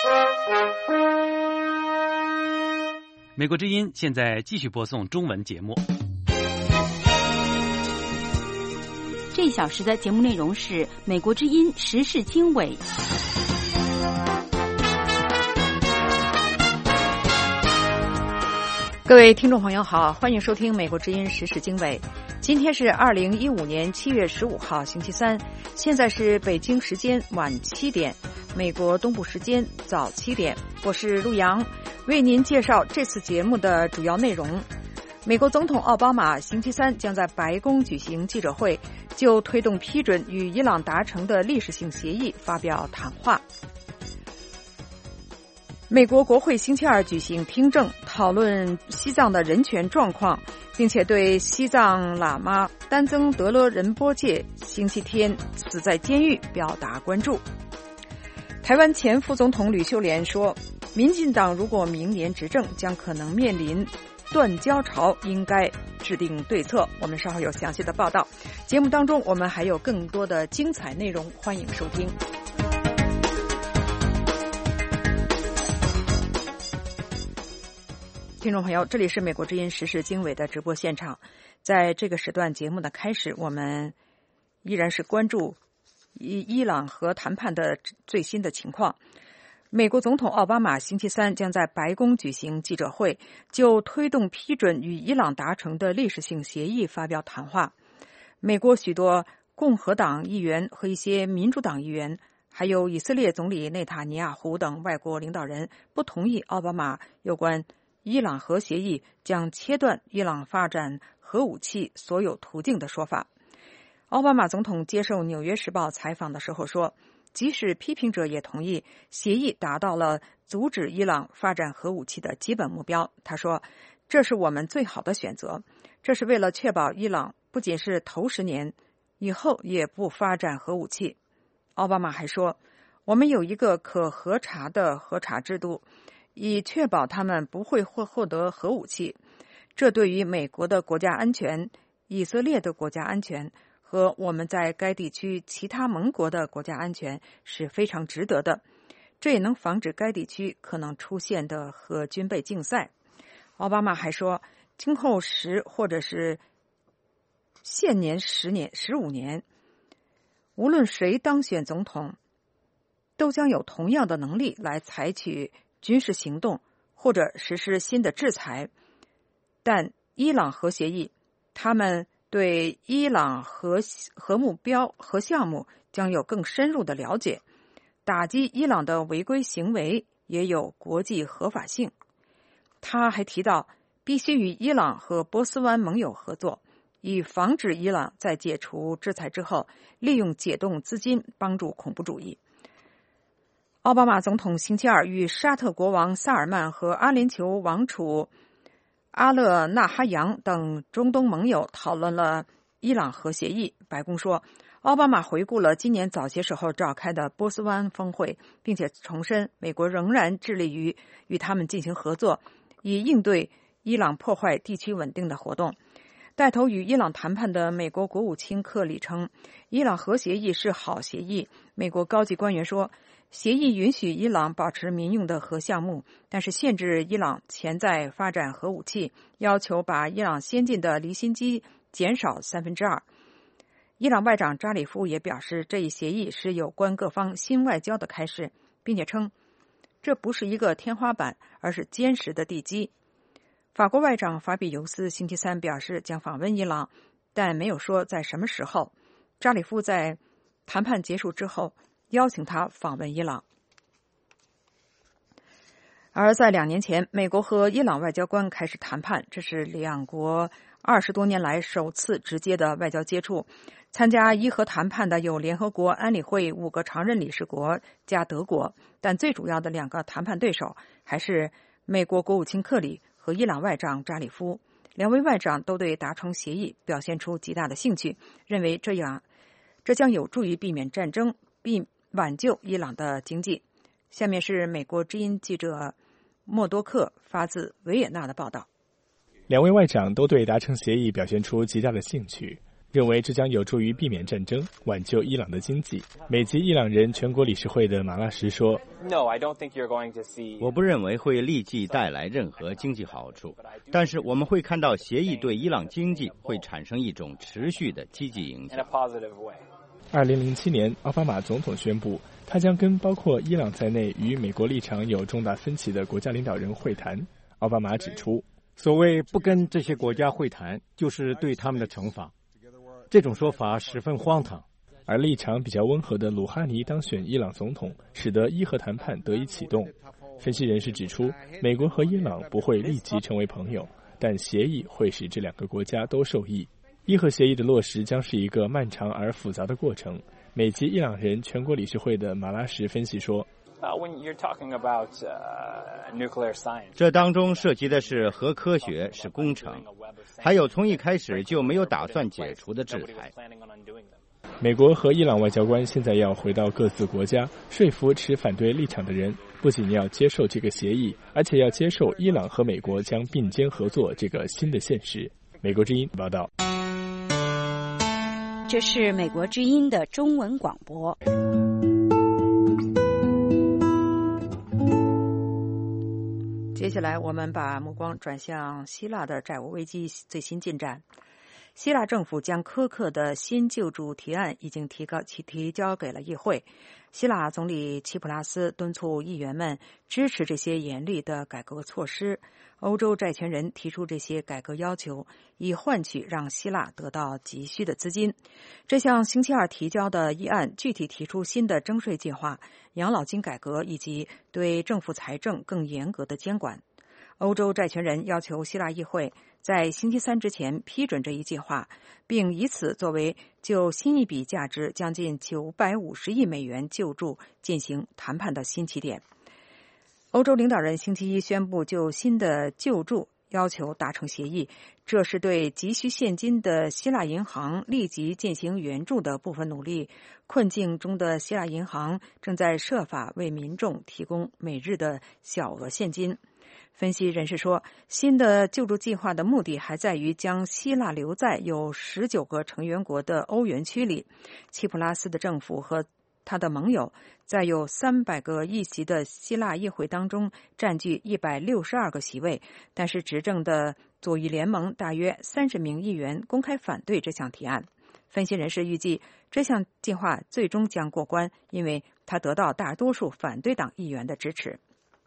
美国之音现在继续播送中文节目。 这一小时的节目内容是美国之音时事经纬。 各位听众朋友好，欢迎收听美国之音时事经纬。今天是2015年7月15号星期三，现在是北京时间晚7点，美国东部时间早7点。我是陆洋，为您介绍这次节目的主要内容。美国总统奥巴马星期三将在白宫举行记者会，就推动批准与伊朗达成的历史性协议发表谈话。美国国会星期二举行听证，讨论西藏的人权状况，并且对西藏喇嘛丹增德勒仁波切星期天死在监狱表达关注。台湾前副总统吕秀莲说，民进党如果明年执政，将可能面临断交潮，应该制定对策。我们稍后有详细的报道。节目当中我们还有更多的精彩内容，欢迎收听。听众朋友，这里是美国之音时事经纬的直播现场。在这个时段节目的开始，我们依然是关注伊朗核谈判的最新的情况。美国总统奥巴马星期三将在白宫举行记者会，就推动批准与伊朗达成的历史性协议发表谈话。美国许多共和党议员和一些民主党议员，还有以色列总理内塔尼亚胡等外国领导人不同意奥巴马有关伊朗核协议将切断伊朗发展核武器所有途径的说法。奥巴马总统接受《纽约时报》采访的时候说，即使批评者也同意协议达到了阻止伊朗发展核武器的基本目标。他说，这是我们最好的选择，这是为了确保伊朗不仅是头10年，以后也不发展核武器。奥巴马还说，我们有一个可核查的核查制度，以确保他们不会获得核武器。这对于美国的国家安全、以色列的国家安全和我们在该地区其他盟国的国家安全是非常值得的。这也能防止该地区可能出现的核军备竞赛。奥巴马还说，今后10或者是现年10年、15年，无论谁当选总统，都将有同样的能力来采取军事行动或者实施新的制裁。但伊朗核协议，他们对伊朗核目标、核项目将有更深入的了解，打击伊朗的违规行为也有国际合法性。他还提到，必须与伊朗和波斯湾盟友合作，以防止伊朗在解除制裁之后，利用解冻资金帮助恐怖主义。奥巴马总统星期二与沙特国王萨尔曼和阿联酋王储阿勒纳哈扬等中东盟友讨论了伊朗核协议。白宫说，奥巴马回顾了今年早些时候召开的波斯湾峰会，并且重申美国仍然致力于与他们进行合作，以应对伊朗破坏地区稳定的活动。带头与伊朗谈判的美国国务卿克里称，伊朗核协议是好协议。美国高级官员说，协议允许伊朗保持民用的核项目，但是限制伊朗潜在发展核武器，要求把伊朗先进的离心机减少2/3。伊朗外长扎里夫也表示，这一协议是有关各方新外交的开始，并且称这不是一个天花板，而是坚实的地基。法国外长法比尤斯星期三表示将访问伊朗，但没有说在什么时候。扎里夫在谈判结束之后邀请他访问伊朗。而在2年前，美国和伊朗外交官开始谈判，这是两国20多年来首次直接的外交接触。参加伊核谈判的有联合国安理会5个常任理事国加德国，但最主要的2个谈判对手还是美国国务卿克里和伊朗外长扎里夫。2位外长都对达成协议表现出极大的兴趣，认为这将有助于避免战争，并挽救伊朗的经济。下面是美国之音记者默多克发自维也纳的报道。 2位外长都对达成协议表现出极大的兴趣。 认为这将有助于避免战争，挽救伊朗的经济。美籍伊朗人全国理事会的马拉什说， 我不认为会立即带来任何经济好处，但是我们会看到协议对伊朗经济会产生一种持续的积极影响。 2007年，奥巴马总统宣布，他将跟包括伊朗在内与美国立场有重大分歧的国家领导人会谈。奥巴马指出， 所谓不跟这些国家会谈，就是对他们的惩罚。这种说法十分荒唐。 而立场比较温和的鲁哈尼当选伊朗总统，使得伊核谈判得以启动。分析人士指出，美国和伊朗不会立即成为朋友，但协议会使这两个国家都受益。伊核协议的落实将是一个漫长而复杂的过程。美籍伊朗人全国理事会的马拉什分析说， 这当中涉及的是核科学，是工程，还有从一开始就没有打算解除的制裁。 美国和伊朗外交官现在要回到各自国家，说服持反对立场的人，不仅要接受这个协议，而且要接受伊朗和美国将并肩合作这个新的现实。美国之音报道。 这是美国之音的中文广播。 接下来我们把目光转向希腊的债务危机最新进展。希腊政府将苛刻的新救助提案已经提交给了议会。希腊总理齐普拉斯敦促议员们支持这些严厉的改革措施。欧洲债权人提出这些改革要求，以换取让希腊得到急需的资金。这项星期二提交的议案具体提出新的征税计划、养老金改革以及对政府财政更严格的监管。欧洲债权人要求希腊议会在星期三之前批准这一计划，并以此作为就新一笔价值将近950亿美元救助进行谈判的新起点。欧洲领导人星期一宣布就新的救助要求达成协议，这是对急需现金的希腊银行立即进行援助的部分努力。困境中的希腊银行正在设法为民众提供每日的小额现金。分析人士说，新的救助计划的目的还在于将希腊留在有19个成员国的欧元区里。齐普拉斯的政府和他的盟友在有300个议席的希腊议会当中占据162个席位，但是执政的左翼联盟大约30名议员公开反对这项提案。分析人士预计，这项计划最终将过关，因为它得到大多数反对党议员的支持。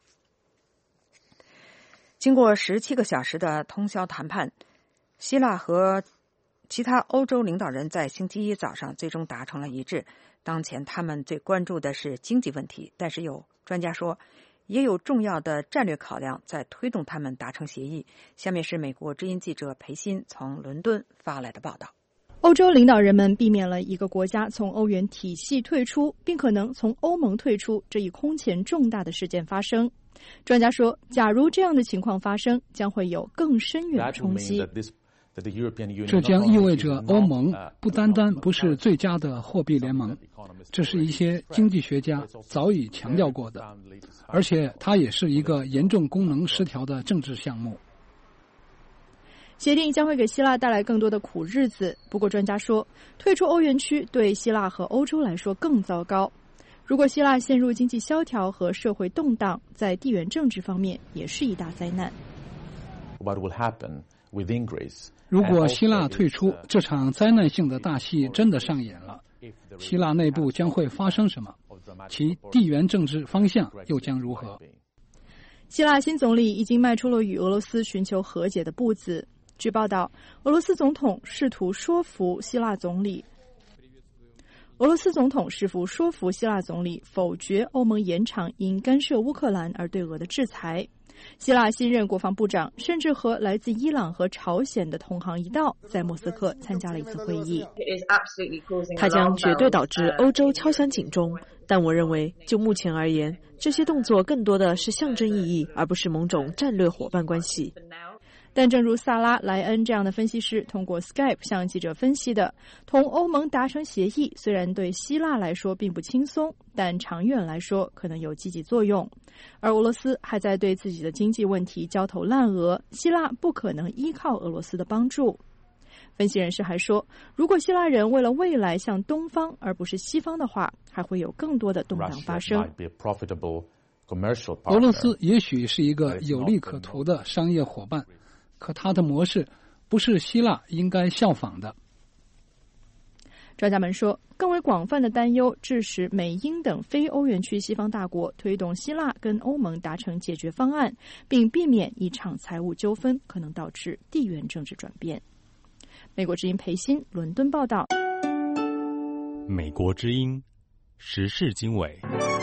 经过17个小时的通宵谈判，希腊和其他欧洲领导人在星期一早上最终达成了一致。当前他们最关注的是经济问题，但是有专家说，也有重要的战略考量在推动他们达成协议。下面是美国之音记者裴鑫从伦敦发来的报道。 欧洲领导人们避免了一个国家从欧元体系退出，并可能从欧盟退出这一空前重大的事件发生。专家说，假如这样的情况发生，将会有更深远的冲击。 这将意味着欧盟不单单不是最佳的货币联盟，这是一些经济学家早已强调过的，而且它也是一个严重功能失调的政治项目。 协定将会给希腊带来更多的苦日子，不过专家说，退出欧元区对希腊和欧洲来说更糟糕。如果希腊陷入经济萧条和社会动荡，在地缘政治方面也是一大灾难。 如果希腊退出，这场灾难性的大戏真的上演了，希腊内部将会发生什么？其地缘政治方向又将如何？ 希腊新总理已经迈出了与俄罗斯寻求和解的步子。据报道，俄罗斯总统试图说服希腊总理否决欧盟延长因干涉乌克兰而对俄的制裁。希腊新任国防部长甚至和来自伊朗和朝鲜的同行一道，在莫斯科参加了一次会议。 它将绝对导致欧洲敲响警钟，但我认为就目前而言，这些动作更多的是象征意义，而不是某种战略伙伴关系。 但正如萨拉·莱恩这样的分析师通过 Skype 向记者分析的，同欧盟达成协议虽然对希腊来说并不轻松，但长远来说可能有积极作用。而俄罗斯还在对自己的经济问题焦头烂额，希腊不可能依靠俄罗斯的帮助。 分析人士还说，如果希腊人为了未来向东方而不是西方的话，还会有更多的动荡发生。 俄罗斯也许是一个有利可图的商业伙伴，可它的模式不是希腊应该效仿的。 专家们说，更为广泛的担忧致使美英等非欧元区西方大国推动希腊跟欧盟达成解决方案，并避免一场财务纠纷可能导致地缘政治转变。美国之音裴鑫伦敦报道。 美国之音时事经纬。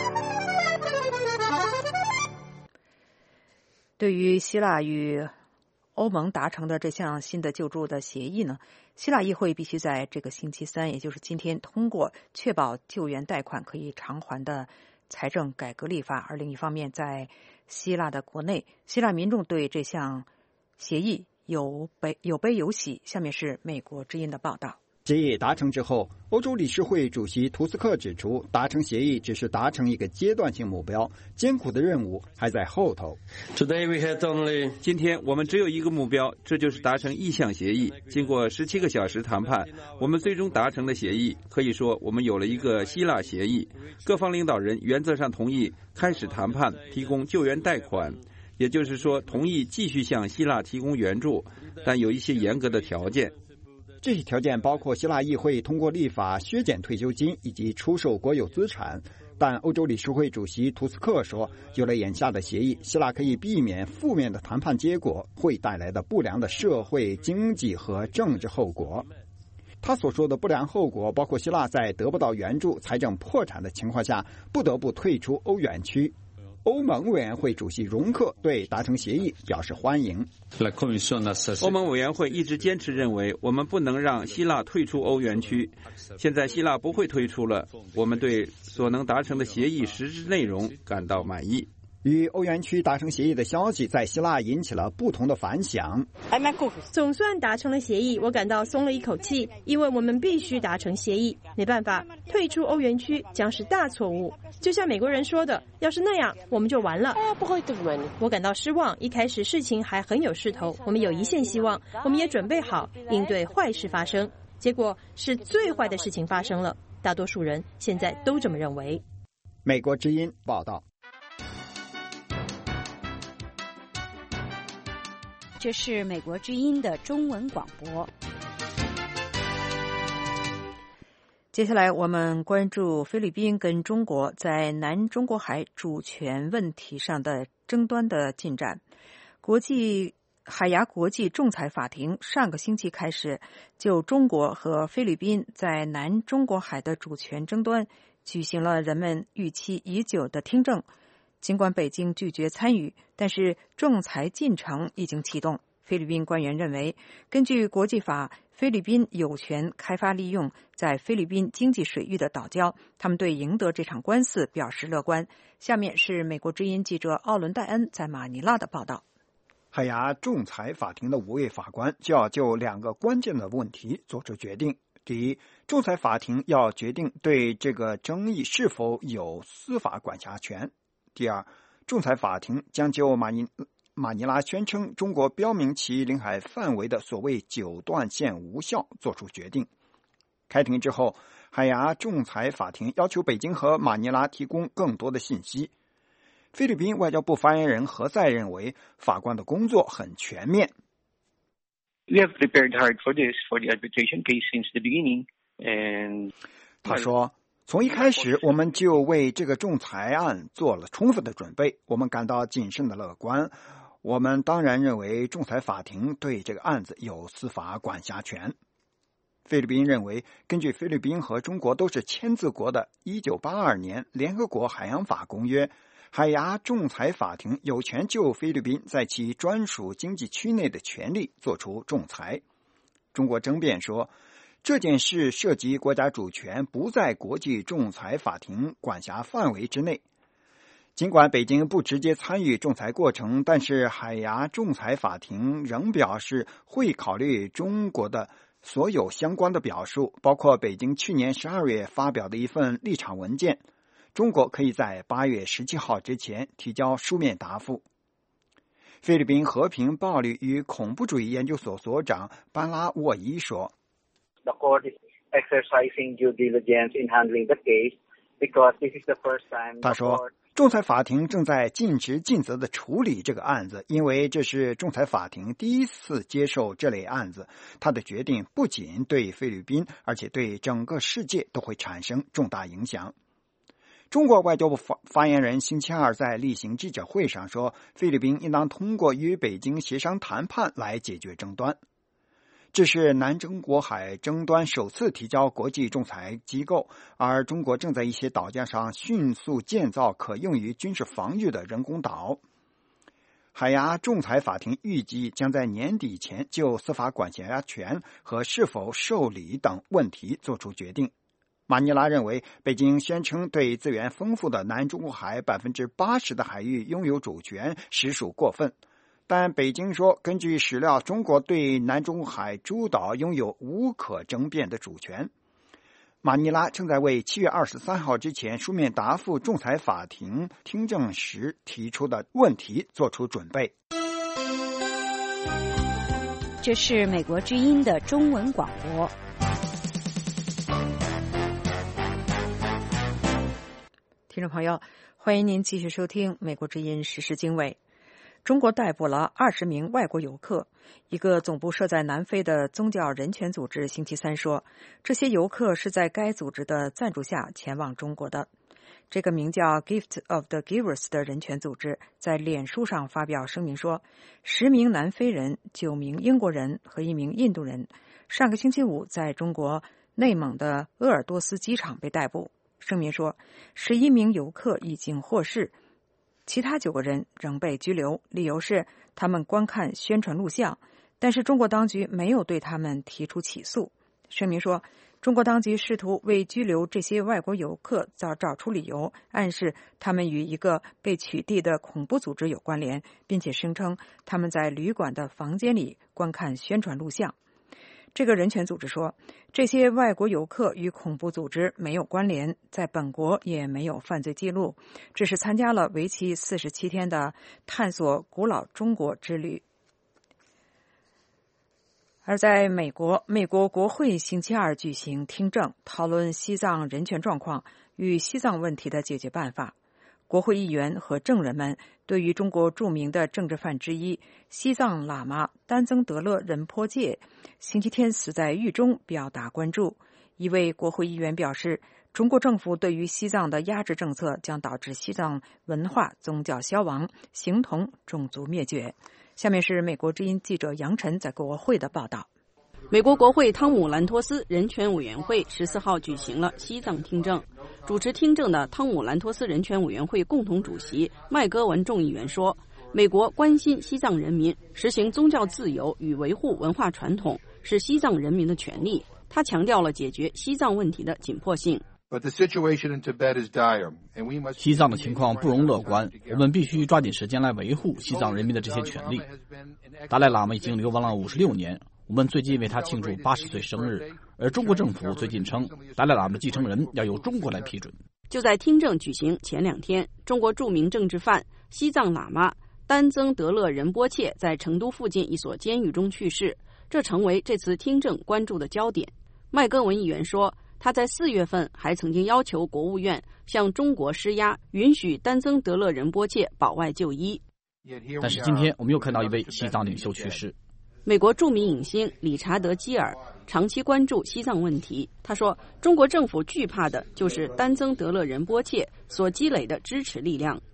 对于希腊与欧盟达成的这项新的救助的协议呢，希腊议会必须在这个星期三，也就是今天通过确保救援贷款可以偿还的财政改革立法。而另一方面，在希腊的国内，希腊民众对这项协议有悲有喜。下面是美国之音的报道。 协议达成之后，欧洲理事会主席图斯克指出，达成协议只是达成一个阶段性目标，艰苦的任务还在后头。 今天我们只有一个目标，这就是达成意向协议。经过17个小时谈判，我们最终达成的协议，可以说我们有了一个希腊协议。各方领导人原则上同意开始谈判，提供救援贷款，也就是说同意继续向希腊提供援助，但有一些严格的条件。 这些条件包括希腊议会通过立法削减退休金以及出售国有资产。但欧洲理事会主席图斯克说，有了眼下的协议，希腊可以避免负面的谈判结果会带来的不良的社会、经济和政治后果。他所说的不良后果包括希腊在得不到援助、财政破产的情况下不得不退出欧元区。欧盟委员会主席容克对达成协议表示欢迎。 欧盟委员会一直坚持认为，我们不能让希腊退出欧元区。现在希腊不会退出了，我们对所能达成的协议实质内容感到满意。 与欧元区达成协议的消息在希腊引起了不同的反响。 总算达成了协议，我感到松了一口气，因为我们必须达成协议，没办法，退出欧元区将是大错误。就像美国人说的，要是那样我们就完了。我感到失望，一开始事情还很有势头，我们有一线希望，我们也准备好应对坏事发生，结果是最坏的事情发生了，大多数人现在都这么认为。 美国之音报道。 这是美国之音的中文广播。 接下来我们关注菲律宾跟中国在南中国海主权问题上的争端的进展。海牙国际仲裁法庭上个星期开始就中国和菲律宾在南中国海的主权争端举行了人们预期已久的听证。尽管北京拒绝参与，但是仲裁进程已经启动。菲律宾官员认为，根据国际法，菲律宾有权开发利用在菲律宾经济水域的岛礁，他们对赢得这场官司表示乐观。下面是美国之音记者奥伦戴恩在马尼拉的报道。 海牙仲裁法庭的5位法官就要就2个关键的问题做出决定。第一，仲裁法庭要决定对这个争议是否有司法管辖权。第二，仲裁法庭将就马尼拉宣称中国标明其领海范围的所谓9段线无效作出决定。开庭之后，海牙仲裁法庭要求北京和马尼拉提供更多的信息。菲律宾外交部发言人何塞认为，法官的工作很全面。 We have prepared hard for this, for the arbitration case since the beginning, and 他说，从一开始我们就为这个仲裁案做了充分的准备，我们感到谨慎的乐观。我们当然认为仲裁法庭对这个案子有司法管辖权。菲律宾认为，根据菲律宾和中国都是签字国的1982年联合国海洋法公约，海牙仲裁法庭有权就菲律宾在其专属经济区内的权利作出仲裁。中国争辩说，这件事涉及国家主权，不在国际仲裁法庭管辖范围之内。尽管北京不直接参与仲裁过程，但是海牙仲裁法庭仍表示会考虑中国的所有相关的表述，包括北京去年12月发表的一份立场文件。中国可以在8月17号之前提交书面答复。 菲律宾和平、暴力与恐怖主义研究所所长班拉沃伊说 The court is exercising due diligence in handling the case because this is the first time. 他说，仲裁法庭正在尽职尽责地处理这个案子，因为这是仲裁法庭第一次接受这类案子。他的决定不仅对菲律宾，而且对整个世界都会产生重大影响。中国外交部发言人星期二在例行记者会上说，菲律宾应当通过与北京协商谈判来解决争端。这是南中国海争端首次提交国际仲裁机构，而中国正在一些岛礁上迅速建造可用于军事防御的人工岛。海牙仲裁法庭预计将在年底前就司法管辖权和是否受理等问题作出决定。马尼拉认为，北京宣称对资源丰富的南中国海 80% 的海域拥有主权实属过分，但北京说，根据史料，中国对南中国海诸岛拥有无可争辩的主权。马尼拉正在为7月23号之前书面答复仲裁法庭听证时提出的问题做出准备。 这是美国之音的中文广播。 听众朋友，欢迎您继续收听美国之音时事经纬。中国逮捕了20名外国游客。一个总部设在南非的宗教人权组织星期三说，这些游客是在该组织的赞助下前往中国的。这个名叫 Gift of the Givers 的人权组织在脸书上发表声明说，10名南非人、9名英国人和1名印度人上个星期五在中国内蒙的鄂尔多斯机场被逮捕。声明说，11名游客已经获释，其他9个人仍被拘留，理由是他们观看宣传录像，但是中国当局没有对他们提出起诉。声明说，中国当局试图为拘留这些外国游客找出理由，暗示他们与一个被取缔的恐怖组织有关联，并且声称他们在旅馆的房间里观看宣传录像。这个人权组织说，这些外国游客与恐怖组织没有关联，在本国也没有犯罪记录，只是参加了为期47天的探索古老中国之旅。而在美国国会星期二举行听证，讨论西藏人权状况与西藏问题的解决办法。国会议员和证人们对于中国著名的政治犯之一西藏喇嘛丹增德勒仁波切星期天死在狱中表达关注。一位国会议员表示，中国政府对于西藏的压制政策将导致西藏文化宗教消亡，形同种族灭绝。下面是美国之音记者杨晨在国会的报道。 美国国会汤姆兰托斯人权委员会14号举行了西藏听证。主持听证的汤姆兰托斯人权委员会共同主席麦戈文众议员说，美国关心西藏人民，实行宗教自由与维护文化传统是西藏人民的权利。他强调了解决西藏问题的紧迫性。 西藏的情况不容乐观，我们必须抓紧时间来维护西藏人民的这些权利。达赖喇嘛已经流亡了56年，我们最近为他庆祝80岁生日，而中国政府最近称达赖喇嘛继承人要由中国来批准。 就在听证举行前2天，中国著名政治犯西藏喇嘛丹增德勒仁波切在成都附近一所监狱中去世，这成为这次听证关注的焦点。麦戈文议员说，他在4月份还曾经要求国务院向中国施压，允许丹增德勒仁波切保外就医。 但是今天我们又看到一位西藏领袖去世。 美国著名影星理查德·基尔长期关注西藏问题。他说，中国政府惧怕的就是丹增德勒仁波切所积累的支持力量。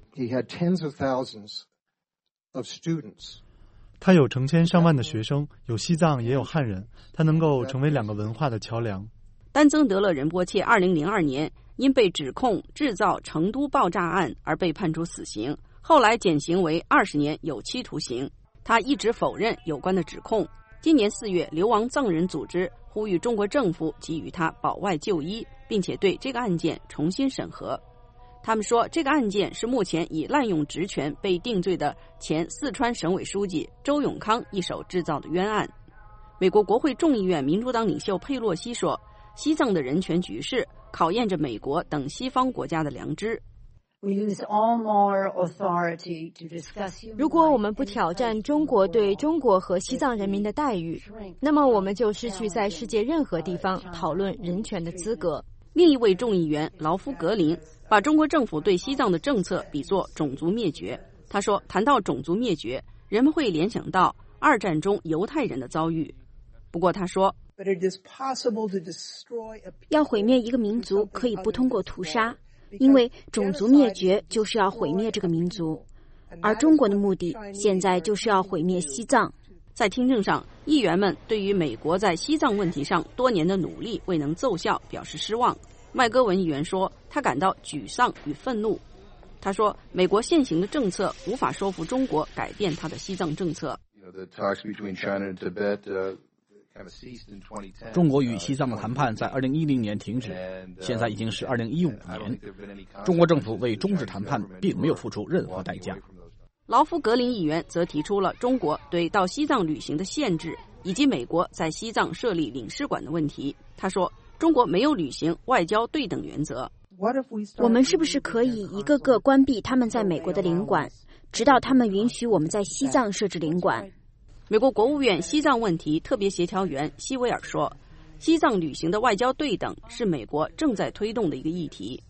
他有成千上万的学生，有西藏也有汉人，他能够成为2个文化的桥梁。 丹增德勒仁波切2002年因被指控制造成都爆炸案而被判处死刑，后来减刑为20年有期徒刑。他一直否认有关的指控。今年4月，流亡藏人组织呼吁中国政府给予他保外就医，并且对这个案件重新审核。他们说，这个案件是目前以滥用职权被定罪的前四川省委书记周永康一手制造的冤案。美国国会众议院民主党领袖佩洛西说，西藏的人权局势考验着美国等西方国家的良知。 如果我们不挑战中国对中国和西藏人民的待遇，那么我们就失去在世界任何地方讨论人权的资格。 另一位众议员劳夫格林把中国政府对西藏的政策比作种族灭绝。他说，谈到种族灭绝，人们会联想到二战中犹太人的遭遇。不过他说， 要毁灭一个民族可以不通过屠杀，因为种族灭绝就是要毁灭这个民族，而中国的目的现在就是要毁灭西藏。 在听证上，议员们对于美国在西藏问题上多年的努力未能奏效表示失望。麦戈文议员说，他感到沮丧与愤怒。他说，美国现行的政策无法说服中国改变他的西藏政策。 中国与西藏的谈判在2010年停止，现在已经是2015年。中国政府为终止谈判并没有付出任何代价。 劳夫格林议员则提出了中国对到西藏旅行的限制，以及美国在西藏设立领事馆的问题。他说，中国没有履行外交对等原则。 我们是不是可以一个个关闭他们在美国的领馆，直到他们允许我们在西藏设置领馆？ 美国国务院西藏问题特别协调员希维尔说，西藏旅行的外交对等是美国正在推动的一个议题。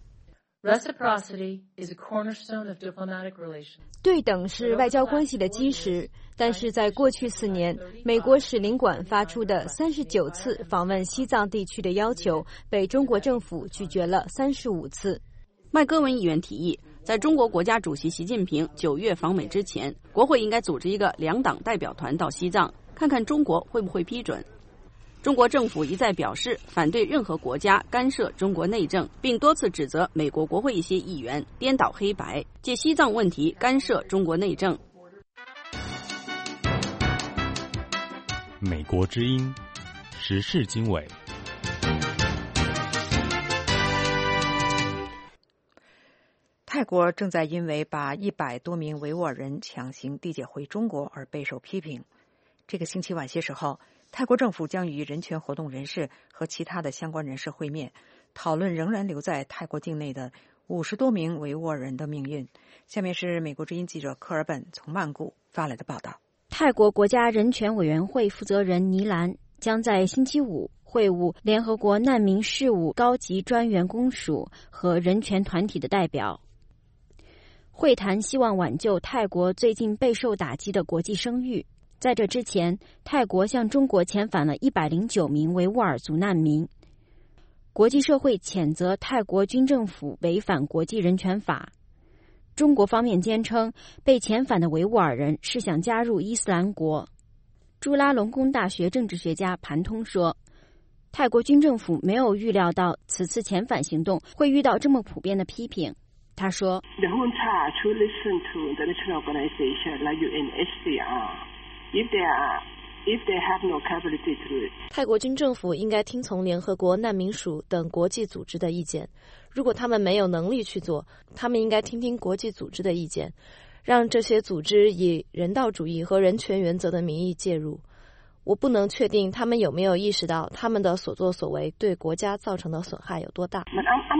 对等是外交关系的基石，但是在过去4年，美国使领馆发出的39次访问西藏地区的要求被中国政府拒绝了35次。 麦戈文议员提议，在中国国家主席习近平9月访美之前，国会应该组织一个2党代表团到西藏，看看中国会不会批准。中国政府一再表示反对任何国家干涉中国内政，并多次指责美国国会一些议员颠倒黑白，借西藏问题干涉中国内政。 美国之音时事经纬。 泰国正在因为把100多名维吾尔人强行递解回中国而备受批评。这个星期晚些时候，泰国政府将与人权活动人士和其他的相关人士会面，讨论仍然留在泰国境内的50多名维吾尔人的命运。下面是美国之音记者科尔本从曼谷发来的报道。 泰国国家人权委员会负责人尼兰将在星期五会晤联合国难民事务高级专员公署和人权团体的代表。会谈希望挽救泰国最近备受打击的国际声誉。在这之前，泰国向中国遣返了109名维吾尔族难民。国际社会谴责泰国军政府违反国际人权法。中国方面坚称，被遣返的维吾尔人是想加入伊斯兰国。朱拉隆功大学政治学家盘通说，泰国军政府没有预料到此次遣返行动会遇到这么普遍的批评。他说， 泰国军政府应该听从联合国难民署等国际组织的意见，如果他们没有能力去做，他们应该听听国际组织的意见，让这些组织以人道主义和人权原则的名义介入。我不能确定他们有没有意识到他们的所作所为对国家造成的损害有多大。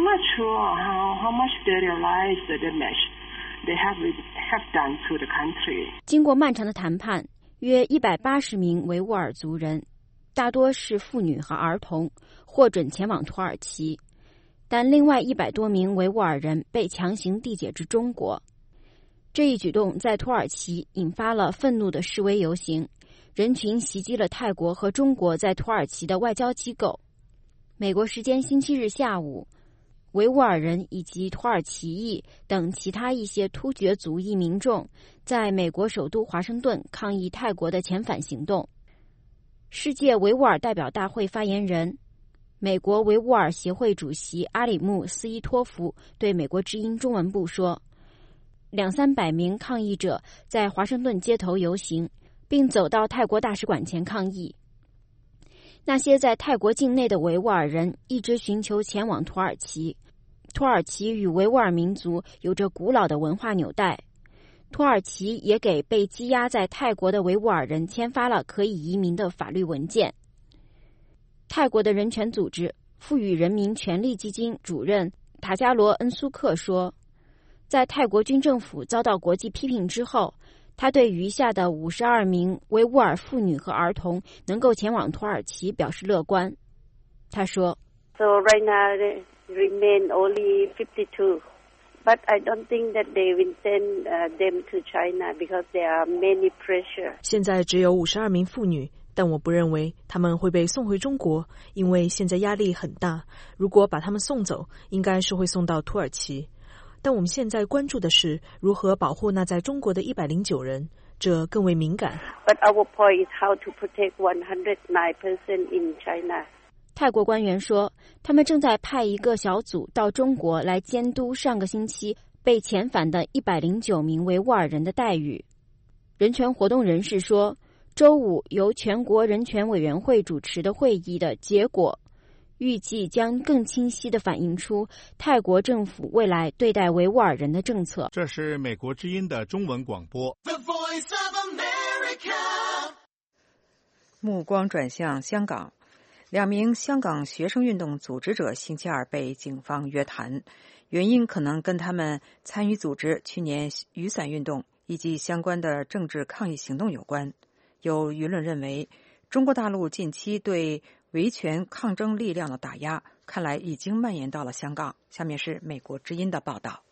经过漫长的谈判，约180名维吾尔族人，大多是妇女和儿童，获准前往土耳其，但另外100多名维吾尔人被强行递解至中国。这一举动在土耳其引发了愤怒的示威游行，人群袭击了泰国和中国在土耳其的外交机构。美国时间星期日下午，维吾尔人以及土耳其裔等其他一些突厥族裔民众在美国首都华盛顿抗议泰国的遣返行动。世界维吾尔代表大会发言人、美国维吾尔协会主席阿里木斯伊托夫对美国之音中文部说，200-300名抗议者在华盛顿街头游行，并走到泰国大使馆前抗议。那些在泰国境内的维吾尔人一直寻求前往土耳其。土耳其与维吾尔民族有着古老的文化纽带。土耳其也给被羁押在泰国的维吾尔人签发了可以移民的法律文件。泰国的人权组织赋予人民权利基金主任塔加罗恩苏克说， 在泰国军政府遭到国际批评之后，他对余下的52名维吾尔妇女和儿童能够前往土耳其表示乐观。他说 So right now there remain only 52.But I don't think that they will send them to China because there are many pressure. 现在只有52名妇女，但我不认为他们会被送回中国，因为现在压力很大。如果把他们送走，应该是会送到土耳其。但我们现在关注的是如何保护那在中国的109人，这更为敏感。 But our point is how to protect 109 persons in China. 泰国官员说，他们正在派一个小组到中国来监督上个星期被遣返的109名维吾尔人的待遇。人权活动人士说，周五由全国人权委员会主持的会议的结果，预计将更清晰地反映出泰国政府未来对待维吾尔人的政策。 这是美国之音的中文广播。 目光转向香港。2名香港学生运动组织者星期二被警方约谈，原因可能跟他们参与组织去年雨伞运动以及相关的政治抗议行动有关。有舆论认为，中国大陆近期对维权抗争力量的打压，看来已经蔓延到了香港。下面是美国之音的报道。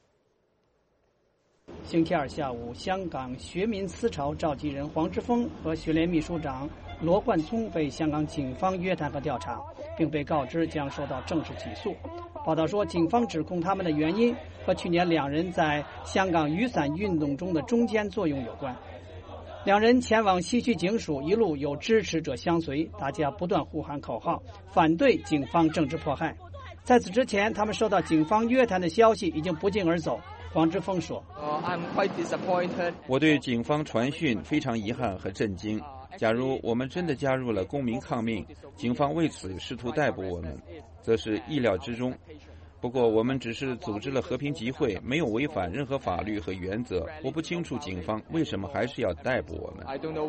星期二下午，香港学民思潮召集人黄之锋和学联秘书长罗冠聪被香港警方约谈和调查，并被告知将受到正式起诉。报道说，警方指控他们的原因和去年2人在香港雨伞运动中的中坚作用有关。2人前往西区警署，一路有支持者相随，大家不断呼喊口号，反对警方政治迫害。在此之前，他们收到警方约谈的消息，已经不胫而走。黄之锋说， 我对警方传讯非常遗憾和震惊。假如我们真的加入了公民抗命，警方为此试图逮捕我们，则是意料之中。不过我们只是组织了和平集会，没有违反任何法律和原则。我不清楚警方为什么还是要逮捕我们。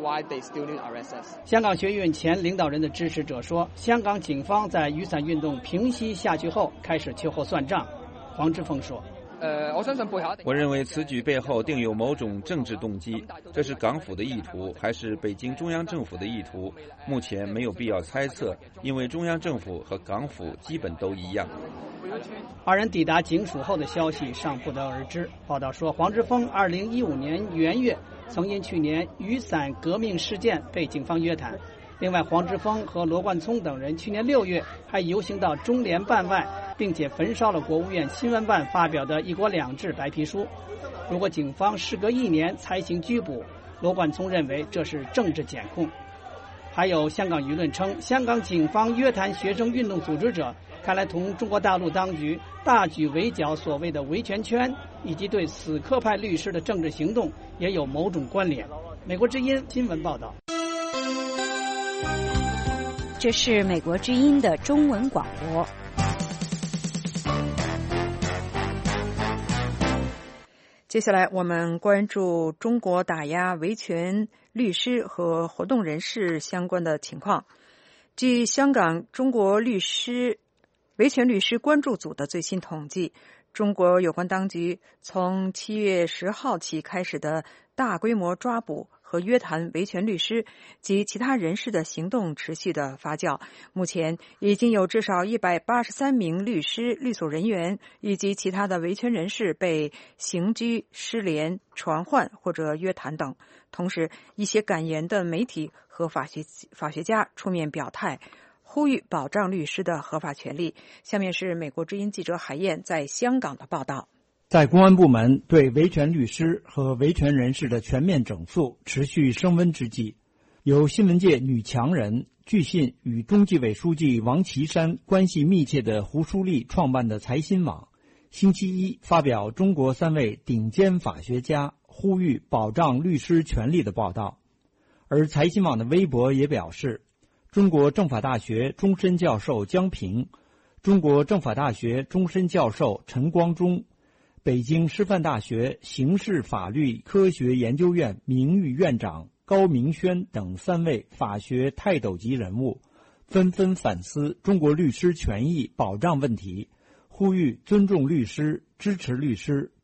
香港学运前领导人的支持者说，香港警方在雨伞运动平息下去后开始秋后算账。黄之锋说， 我认为此举背后定有某种政治动机，这是港府的意图还是北京中央政府的意图，目前没有必要猜测，因为中央政府和港府基本都一样。 2人抵达警署后的消息尚不得而知。报道说，黄之锋2015年元月曾因去年雨伞革命事件被警方约谈。另外，黄之锋和罗冠聪等人去年6月还游行到中联办外，并且焚烧了国务院新闻办发表的“一国两制”白皮书。如果警方事隔1年才行拘捕，罗冠聪认为这是政治检控。还有香港舆论称，香港警方约谈学生运动组织者，看来同中国大陆当局大举围剿所谓的维权圈以及对死磕派律师的政治行动也有某种关联。美国之音新闻报道。 这是美国之音的中文广播。 接下来我们关注中国打压维权律师和活动人士相关的情况。据香港中国维权律师关注组的最新统计，中国有关当局从7月10号起开始的大规模抓捕和约谈维权律师及其他人士的行动持续的发酵，目前已经有至少183名律师、律所人员以及其他的维权人士被刑拘、失联、传唤或者约谈等。同时，一些敢言的媒体和法学家出面表态，呼吁保障律师的合法权利。下面是美国之音记者海燕在香港的报道。 在公安部门对维权律师和维权人士的全面整肃持续升温之际，有新闻界女强人、据信与中纪委书记王岐山关系密切的胡舒丽创办的财新网，星期一发表中国3位顶尖法学家呼吁保障律师权利的报道。而财新网的微博也表示，中国政法大学终身教授江平、中国政法大学终身教授陈光忠、北京师范大学刑事法律科学研究院名誉院长高明轩等3位法学泰斗级人物纷纷反思中国律师权益保障问题，呼吁尊重律师、支持律师、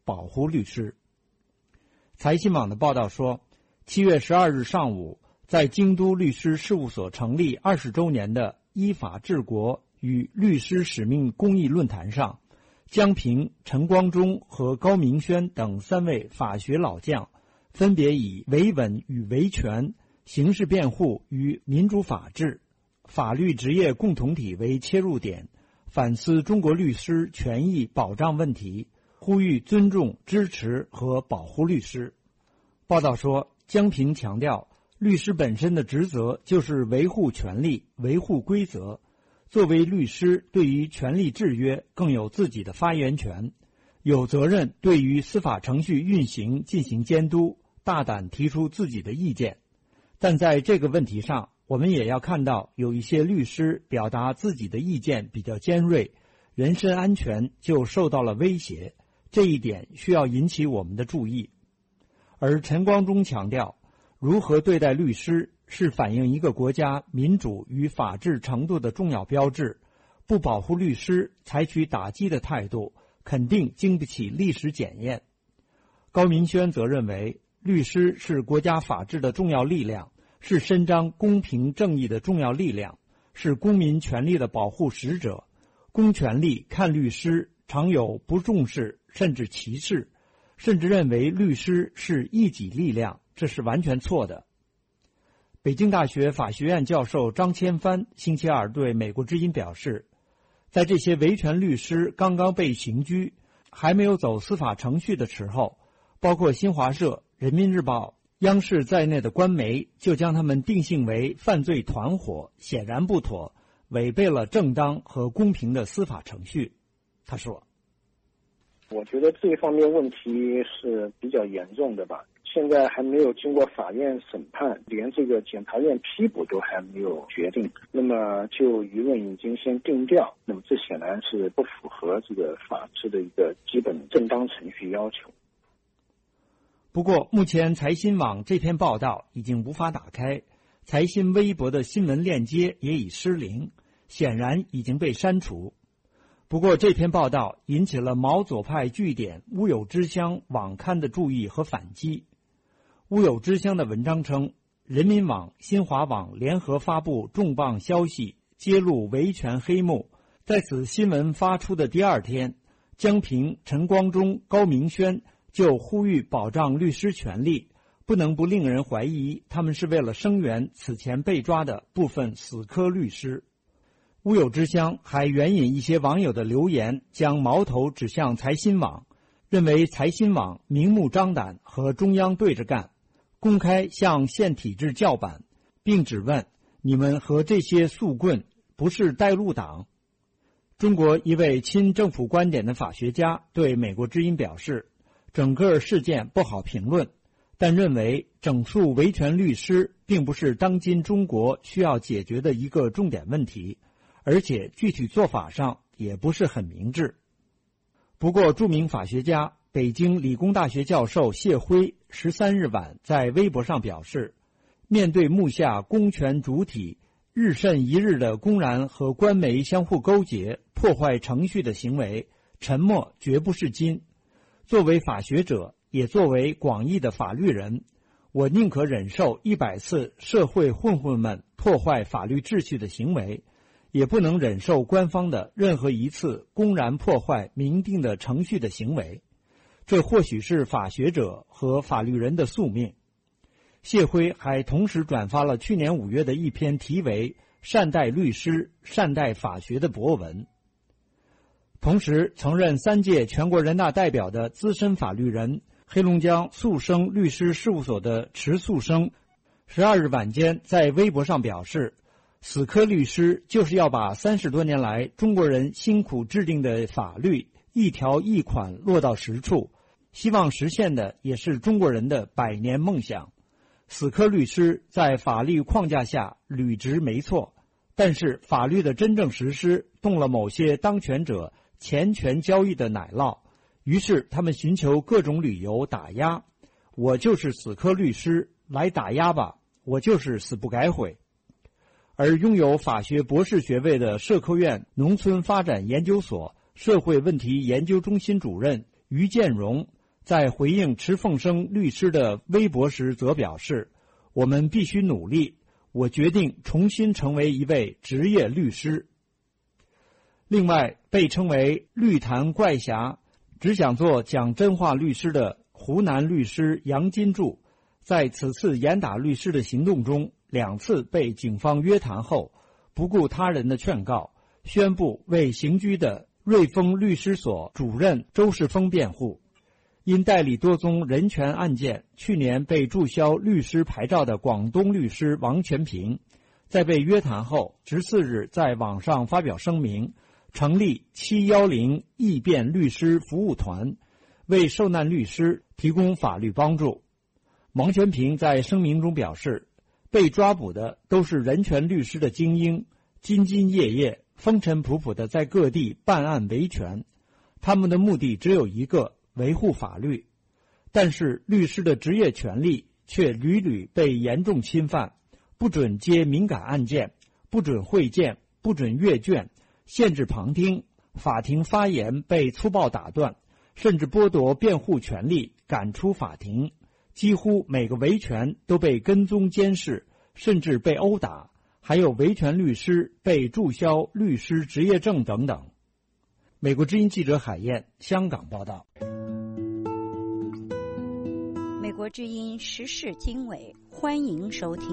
保护律师。财新网的报道说，7月12日上午，在京都律师事务所成立20周年的依法治国与律师使命公益论坛上，江平、陈光忠和高明轩等3位法学老将分别以维稳与维权、刑事辩护与民主法治、法律职业共同体为切入点，反思中国律师权益保障问题，呼吁尊重、支持和保护律师。报道说，江平强调，律师本身的职责就是维护权利、维护规则。作为律师，对于权利制约更有自己的发言权，有责任对于司法程序运行进行监督，大胆提出自己的意见。但在这个问题上，我们也要看到有一些律师表达自己的意见比较尖锐，人身安全就受到了威胁，这一点需要引起我们的注意。而陈光忠强调，如何对待律师是反映一个国家民主与法治程度的重要标志，不保护律师，采取打击的态度，肯定经不起历史检验。高明轩则认为，律师是国家法治的重要力量，是伸张公平正义的重要力量，是公民权利的保护使者。公权力看律师常有不重视甚至歧视，甚至认为律师是异己力量，这是完全错的。北京大学法学院教授张千帆星期二对美国之音表示，在这些维权律师刚刚被刑拘，还没有走司法程序的时候，包括新华社、人民日报、央视在内的官媒就将他们定性为犯罪团伙，显然不妥，违背了正当和公平的司法程序。他说， 我觉得这一方面问题是比较严重的吧。现在还没有经过法院审判，连这个检察院批捕都还没有决定，那么就舆论已经先定调，那么这显然是不符合这个法治的一个基本正当程序要求。 不过目前财新网这篇报道已经无法打开，财新微博的新闻链接也已失灵，显然已经被删除。不过这篇报道引起了毛左派据点乌有之乡网刊的注意和反击。乌有之乡的文章称，人民网、新华网联合发布重磅消息，揭露维权黑幕。在此新闻发出的第二天，江平、陈光忠、高明轩就呼吁保障律师权利，不能不令人怀疑他们是为了声援此前被抓的部分死磕律师。乌有之乡还援引一些网友的留言，将矛头指向财新网，认为财新网明目张胆和中央对着干，公开向县体制叫板，并质问你们和这些速棍不是带路党。中国一位亲政府观点的法学家对美国之音表示，整个事件不好评论，但认为整肃维权律师并不是当今中国需要解决的一个重点问题，而且具体做法上也不是很明智。不过著名法学家北京理工大学教授谢辉13日晚在微博上表示，面对目下公权主体日甚一日的公然和官媒相互勾结、破坏程序的行为，沉默绝不是金。作为法学者，也作为广义的法律人，我宁可忍受100次社会混混们破坏法律秩序的行为，也不能忍受官方的任何一次公然破坏明定的程序的行为。这或许是法学者和法律人的宿命。谢辉还同时转发了去年5月的一篇题为《善待律师，善待法学》的博文。同时，曾任3届全国人大代表的资深法律人、黑龙江速生律师事务所的池速生12日晚间在微博上表示，死磕律师就是要把30多年来中国人辛苦制定的法律一条一款落到实处，希望实现的也是中国人的100年梦想。死磕律师在法律框架下履职没错，但是法律的真正实施动了某些当权者钱权交易的奶酪，于是他们寻求各种理由打压。我就是死磕律师，来打压吧，我就是死不改悔。而拥有法学博士学位的社科院农村发展研究所社会问题研究中心主任于建荣在回应池凤生律师的微博时则表示，我们必须努力，我决定重新成为一位职业律师。另外，被称为绿坛怪侠，只想做讲真话律师的湖南律师杨金柱，在此次严打律师的行动中2次被警方约谈后，不顾他人的劝告，宣布为刑拘的瑞丰律师所主任周世峰辩护。因代理多宗人权案件，去年被注销律师牌照的广东律师王全平，在被约谈后14日在网上发表声明，成立710义辩律师服务团，为受难律师提供法律帮助。王全平在声明中表示，被抓捕的都是人权律师的精英，兢兢业业、风尘仆仆地在各地办案维权，他们的目的只有一个，维护法律。但是律师的职业权利却屡屡被严重侵犯，不准接敏感案件，不准会见，不准阅卷，限制旁听，法庭发言被粗暴打断，甚至剥夺辩护权利，赶出法庭。几乎每个维权都被跟踪监视，甚至被殴打，还有维权律师被注销律师执业证等等。美国之音记者海燕，香港报道。 美国之音时事经纬，欢迎收听。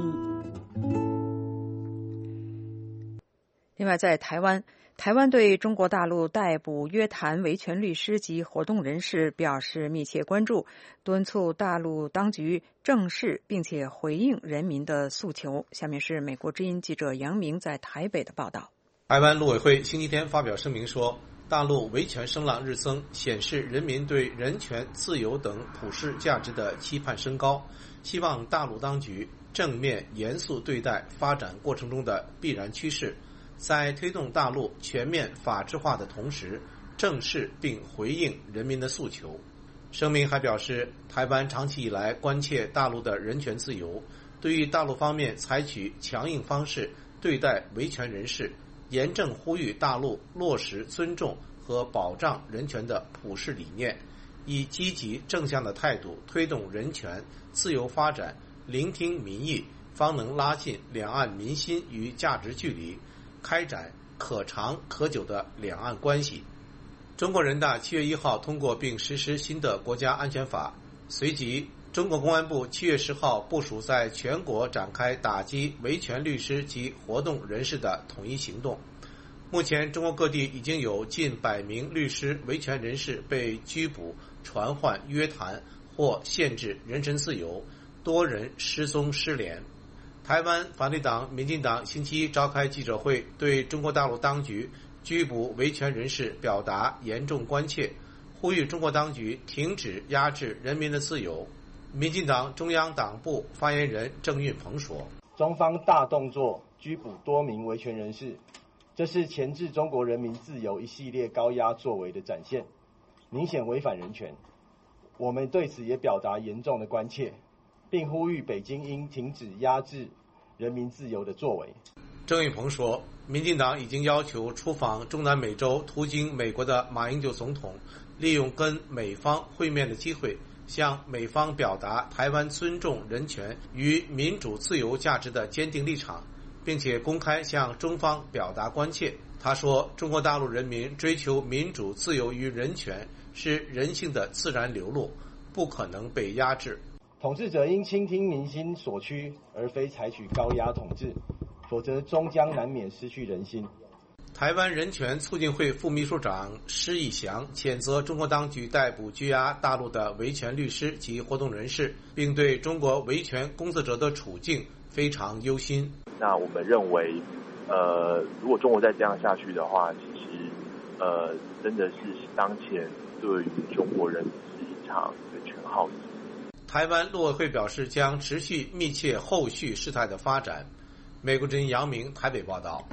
另外，在台湾对中国大陆逮捕约谈维权律师及活动人士表示密切关注，敦促大陆当局正视并且回应人民的诉求。下面是美国之音记者杨明在台北的报道。 台湾陆委会星期天发表声明说，大陆维权声浪日增，显示人民对人权、自由等普世价值的期盼升高，希望大陆当局正面严肃对待发展过程中的必然趋势，在推动大陆全面法治化的同时，正视并回应人民的诉求。声明还表示，台湾长期以来关切大陆的人权自由，对于大陆方面采取强硬方式对待维权人士，严正呼吁大陆落实尊重和保障人权的普世理念，以积极正向的态度推动人权、自由发展，聆听民意，方能拉近两岸民心与价值距离，开展可长可久的两岸关系。中国人大7月1号通过并实施新的国家安全法，随即中国公安部7月10号部署在全国展开打击维权律师及活动人士的统一行动。目前中国各地已经有近100名律师、维权人士被拘捕、传唤、约谈或限制人身自由，多人失踪失联。台湾反对党民进党星期一召开记者会，对中国大陆当局拘捕维权人士表达严重关切，呼吁中国当局停止压制人民的自由。民进党中央党部发言人郑运鹏说， 中方大动作拘捕多名维权人士，这是钳制中国人民自由一系列高压作为的展现，明显违反人权。我们对此也表达严重的关切，并呼吁北京应停止压制人民自由的作为。 郑运鹏说，民进党已经要求出访中南美洲途经美国的马英九总统，利用跟美方会面的机会，向美方表达台湾尊重人权与民主自由价值的坚定立场，并且公开向中方表达关切。他说，中国大陆人民追求民主自由与人权是人性的自然流露，不可能被压制。 统治者应倾听民心所趋，而非采取高压统治，否则终将难免失去人心。 台湾人权促进会副秘书长施义祥谴责中国当局逮捕拘押大陆的维权律师及活动人士，并对中国维权工作者的处境非常忧心。 那我们认为，如果中国再这样下去的话，其实真的是当前对于中国人民是一场人权浩劫。 台湾陆委会表示将持续密切后续事态的发展。美国之音杨明台北报道。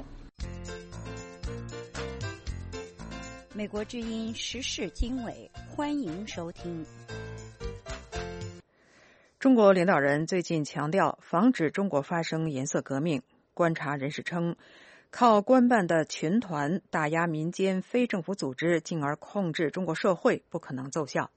美国之音时事经纬，欢迎收听。 中国领导人最近强调防止中国发生颜色革命。观察人士称，靠官办的群团打压民间非政府组织，进而控制中国社会，不可能奏效。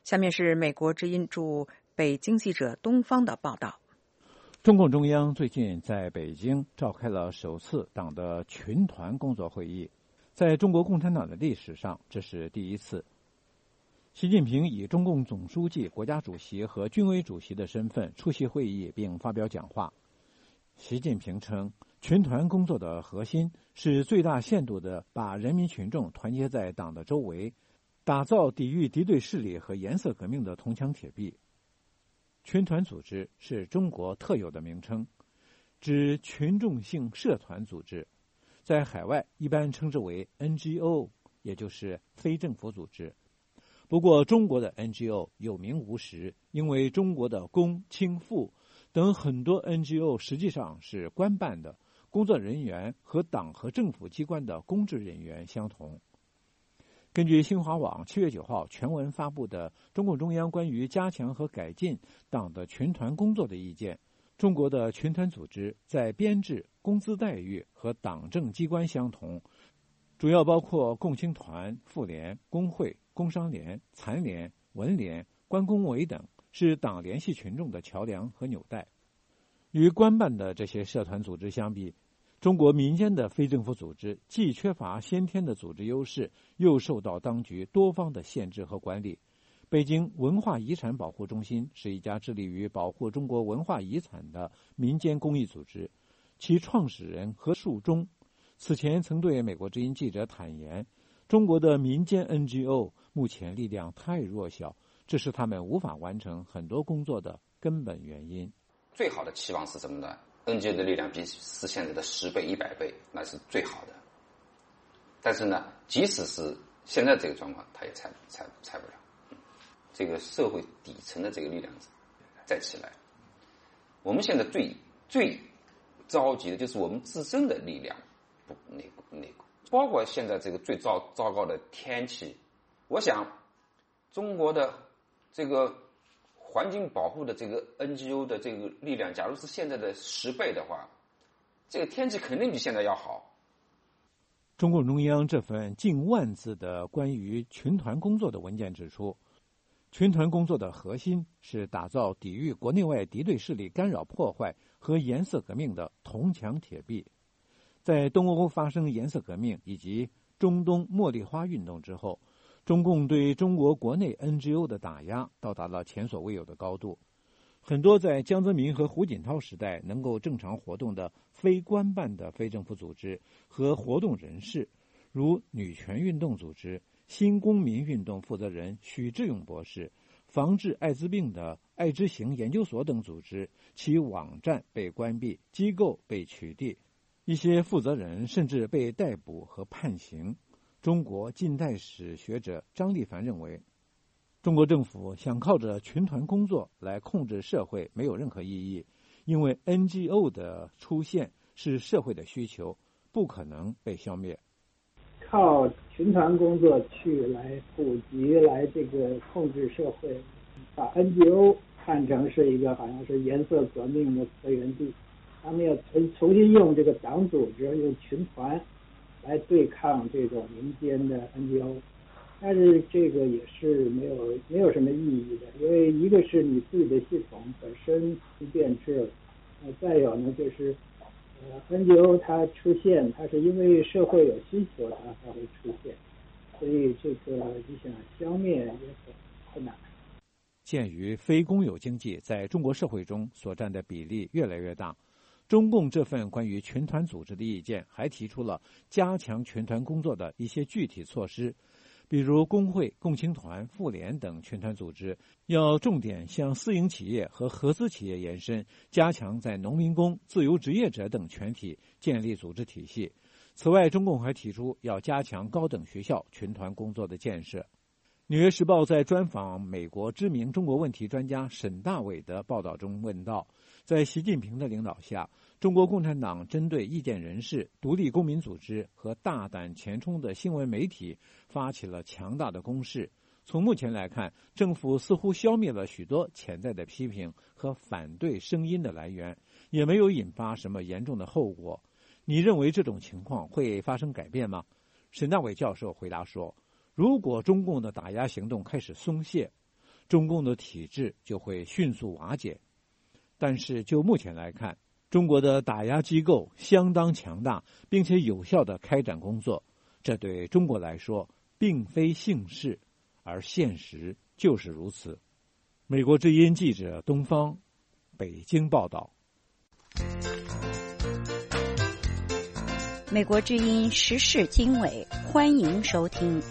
下面是美国之音驻北京记者东方的报道。 中共中央最近在北京召开了首次党的群团工作会议，在中国共产党的历史上，这是第一次。习近平以中共总书记、国家主席和军委主席的身份出席会议并发表讲话。习近平称，群团工作的核心是最大限度地把人民群众团结在党的周围，打造抵御敌对势力和颜色革命的铜墙铁壁。群团组织是中国特有的名称，指群众性社团组织，在海外一般称之为 NGO， 也就是非政府组织。不过中国的 NGO 有名无实，因为中国的公、青、妇等很多 NGO 实际上是官办的，工作人员和党和政府机关的公职人员相同。根据新华网7月9号全文发布的中共中央关于加强和改进党的群团工作的意见，中国的群团组织在编制、工资待遇和党政机关相同，主要包括共青团、妇联、工会、工商联、残联、文联、关工委等，是党联系群众的桥梁和纽带。与官办的这些社团组织相比，中国民间的非政府组织既缺乏先天的组织优势，又受到当局多方的限制和管理。北京文化遗产保护中心是一家致力于保护中国文化遗产的民间公益组织，其创始人何树忠此前曾对美国之音记者坦言，中国的民间 NGO 目前力量太弱小，这是他们无法完成很多工作的根本原因。 最好的期望是什么呢？NGO 的力量比是现在的10倍、100倍，那是最好的。但是呢，即使是现在这个状况，它也拆不了。这个社会底层的这个力量再起来，我们现在最着急的就是我们自身的力量不那个，包括现在这个最糟糕的天气。我想，中国的这个环境保护的这个 NGO 的这个力量，假如是现在的10倍的话，这个天气肯定比现在要好。 中共中央这份近万字的关于群团工作的文件指出，群团工作的核心是打造抵御国内外敌对势力干扰破坏和颜色革命的铜墙铁壁。在东欧发生颜色革命以及中东茉莉花运动之后，中共对中国国内 NGO 的打压到达了前所未有的高度。很多在江泽民和胡锦涛时代能够正常活动的非官办的非政府组织和活动人士，如女权运动组织、新公民运动负责人许志勇博士、防治艾滋病的爱之行研究所等组织，其网站被关闭，机构被取缔，一些负责人甚至被逮捕和判刑。中国近代史学者张立凡认为，中国政府想靠着群团工作来控制社会没有任何意义，因为 NGO 的出现是社会的需求，不可能被消灭。 靠群团工作去来普及，来这个控制社会，把 NGO 看成是一个好像是颜色革命的发源地，他们要重新用这个党组织、用群团来对抗这种民间的 NGO， 但是这个也是没有什么意义的，因为一个是你自己的系统本身变质了，再有呢就是NGO 它出现，它是因为社会有需求它才会出现，所以这个你想消灭也很困难。 鉴于非公有经济在中国社会中所占的比例越来越大，中共这份关于群团组织的意见还提出了加强群团工作的一些具体措施，比如工会、共青团、妇联等群团组织要重点向私营企业和合资企业延伸，加强在农民工、自由职业者等全体建立组织体系。此外，中共还提出要加强高等学校群团工作的建设。《纽约时报》在专访美国知名中国问题专家沈大伟的报道中问道，在习近平的领导下，中国共产党针对意见人士、独立公民组织和大胆前冲的新闻媒体发起了强大的攻势。从目前来看，政府似乎消灭了许多潜在的批评和反对声音的来源，也没有引发什么严重的后果。你认为这种情况会发生改变吗？沈大伟教授回答说，如果中共的打压行动开始松懈， 中共的体制就会迅速瓦解。但是就目前来看，中国的打压机构相当强大，并且有效地开展工作，这对中国来说并非幸事，而现实就是如此。美国之音记者东方，北京报道。 美国之音时事经纬，欢迎收听。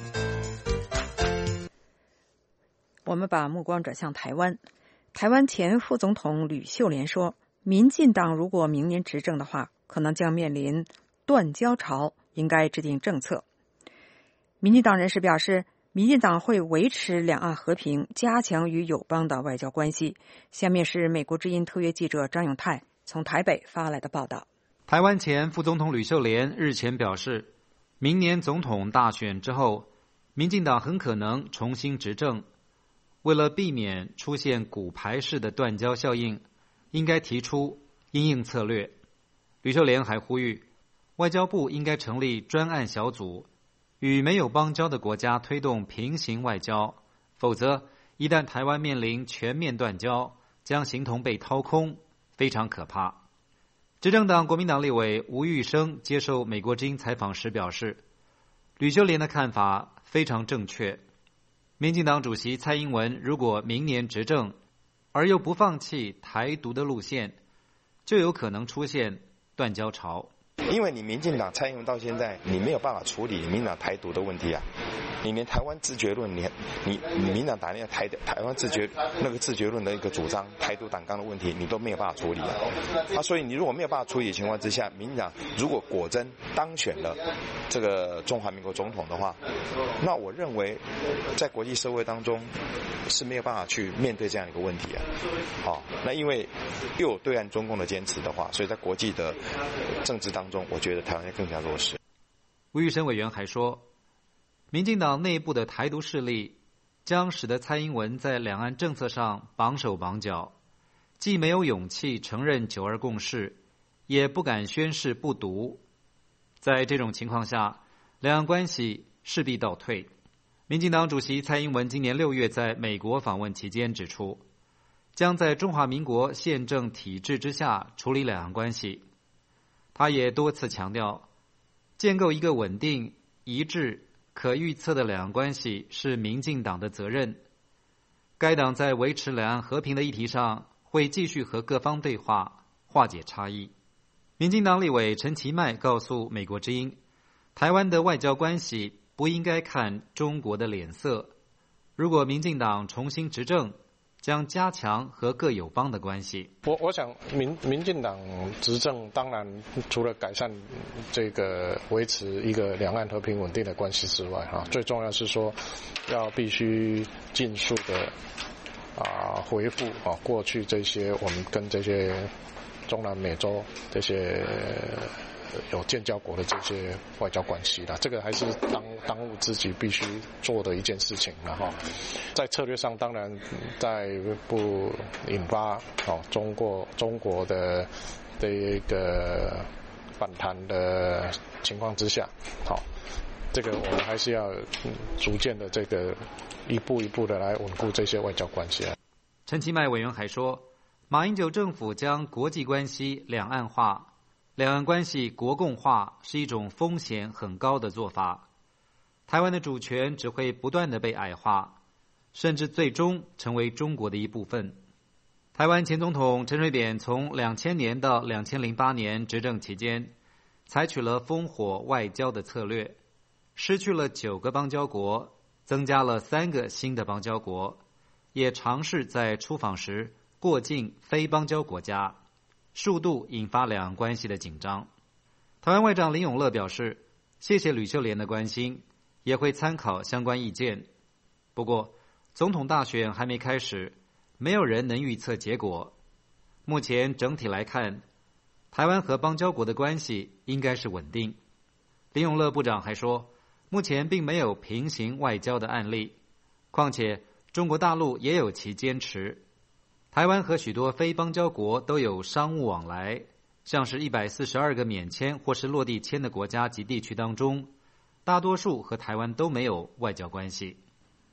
我们把目光转向台湾。台湾前副总统吕秀莲说，民进党如果明年执政的话，可能将面临断交潮，应该制定政策。民进党人士表示，民进党会维持两岸和平，加强与友邦的外交关系。下面是美国之音特约记者张永泰从台北发来的报道。 台湾前副总统吕秀莲日前表示，明年总统大选之后，民进党很可能重新执政。为了避免出现骨牌式的断交效应，应该提出因应策略。吕秀莲还呼吁，外交部应该成立专案小组，与没有邦交的国家推动平行外交，否则一旦台湾面临全面断交，将形同被掏空，非常可怕。执政党国民党立委吴玉生接受美国之音采访时表示，吕秀莲的看法非常正确。民进党主席蔡英文如果明年执政，而又不放弃台独的路线，就有可能出现断交潮。 因为你民进党蔡英文到现在，你没有办法处理民进党台独的问题啊！你连台湾自决论，你民进党打那个台湾自决论的一个主张，台独党纲的问题，你都没有办法处理啊！所以你如果没有办法处理的情况之下，民进党如果果真当选了这个中华民国总统的话，那我认为在国际社会当中是没有办法去面对这样一个问题啊！好，那因为又有对岸中共的坚持的话，所以在国际的政治当中，我觉得台湾更加弱势。 吴玉生委员还说，民进党内部的台独势力将使得蔡英文在两岸政策上绑手绑脚，既没有勇气承认9·2共识，也不敢宣示不独。在这种情况下，两岸关系势必倒退。民进党主席蔡英文今年6月在美国访问期间指出，将在中华民国宪政体制之下处理两岸关系。他也多次强调，建构一个稳定、一致、可预测的两岸关系是民进党的责任。该党在维持两岸和平的议题上，会继续和各方对话，化解差异。民进党立委陈其迈告诉美国之音，台湾的外交关系不应该看中国的脸色。如果民进党重新执政，将加强和各友邦的关系。 我想民进党执政当然除了改善这个维持一个两岸和平稳定的关系之外，最重要是说要必须尽速的回复过去这些我们跟这些中南美洲这些有建交国的这些外交关系啦，这个还是当务之急必须做的一件事情啦哈。在策略上，当然在不引发中国的一个反弹的情况之下，这个我们还是要逐渐的这个一步一步的来稳固这些外交关系。 陈其迈委员还说，马英九政府将国际关系两岸化。两岸关系国共化是一种风险很高的做法，台湾的主权只会不断的被矮化，甚至最终成为中国的一部分。台湾前总统陈水扁从2000年到2008年执政期间，采取了烽火外交的策略，失去了9个邦交国，增加了3个新的邦交国，也尝试在出访时过境非邦交国家，数度引发两岸关系的紧张。台湾外长林永乐表示，谢谢吕秀莲的关心，也会参考相关意见。不过，总统大选还没开始，没有人能预测结果。目前整体来看，台湾和邦交国的关系应该是稳定。林永乐部长还说，目前并没有平行外交的案例，况且中国大陆也有其坚持。台湾和许多非邦交国都有商务往来，像是142个免签或是落地签的国家及地区当中，大多数和台湾都没有外交关系。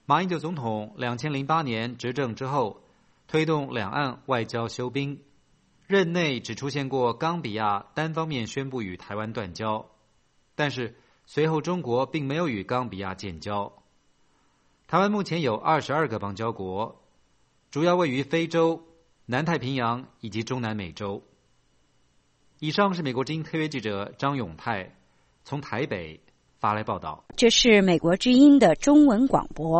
马英九总统2008年执政之后，推动两岸外交休兵，任内只出现过冈比亚单方面宣布与台湾断交，但是随后中国并没有与冈比亚建交。台湾目前有22个邦交国，主要位于非洲、南太平洋以及中南美洲。以上是美国之音特约记者张永泰从台北发来报道。 这是美国之音的中文广播。